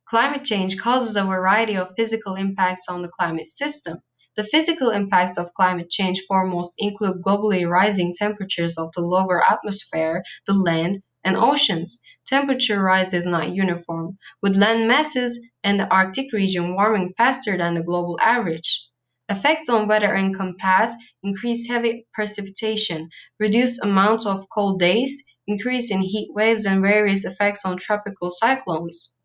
Climate change causes a variety of physical impacts on the climate system. The physical impacts of climate change foremost include globally rising temperatures of the lower atmosphere, the land, and oceans. Temperature rise is not uniform, with land masses and the Arctic region warming faster than the global average. Effects on weather encompass increased heavy precipitation, reduced amounts of cold days, increase in heat waves, and various effects on tropical cyclones.